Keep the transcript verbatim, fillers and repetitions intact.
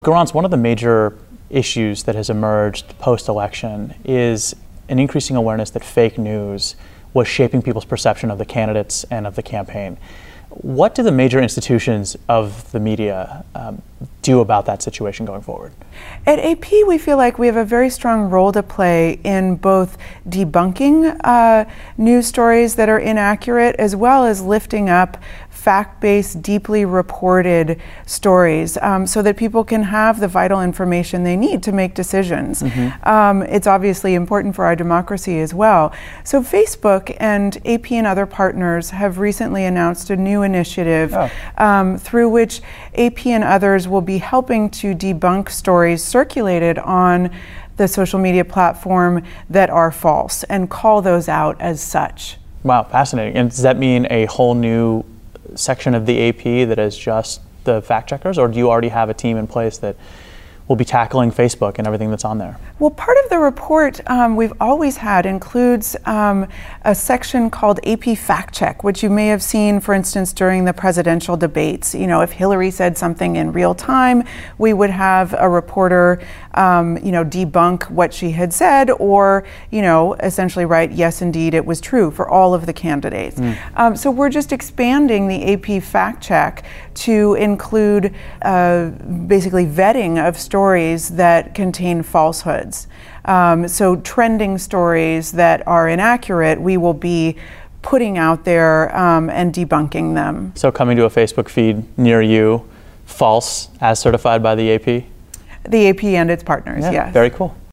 Garance, one of the major issues that has emerged post-election is an increasing awareness that fake news was shaping people's perception of the candidates and of the campaign. What do the major institutions of the media um, do about that situation going forward? At A P, we feel like we have a very strong role to play in both debunking uh, news stories that are inaccurate, as well as lifting up fact-based, deeply reported stories um, so that people can have the vital information they need to make decisions. Mm-hmm. Um, it's obviously important for our democracy as well. So Facebook and A P and other partners have recently announced a new initiative oh. um, through which A P and others will be helping to debunk stories circulated on the social media platform that are false and call those out as such. Wow, fascinating. And does that mean a whole new section of the A P that is just the fact checkers, or do you already have a team in place that will be tackling Facebook and everything that's on there? Well, part of the report um, we've always had includes um, a section called A P Fact Check, which you may have seen, for instance, during the presidential debates. You know, if Hillary said something in real time, we would have a reporter, um, you know, debunk what she had said, or, you know, essentially write, yes, indeed, it was true for all of the candidates. Mm. Um, so we're just expanding the A P Fact Check to include uh, basically vetting of stories that contain falsehoods. Um, so trending stories that are inaccurate, we will be putting out there um, and debunking them. So coming to a Facebook feed near you, false as certified by the A P? The A P and its partners, yeah, yes. Very cool.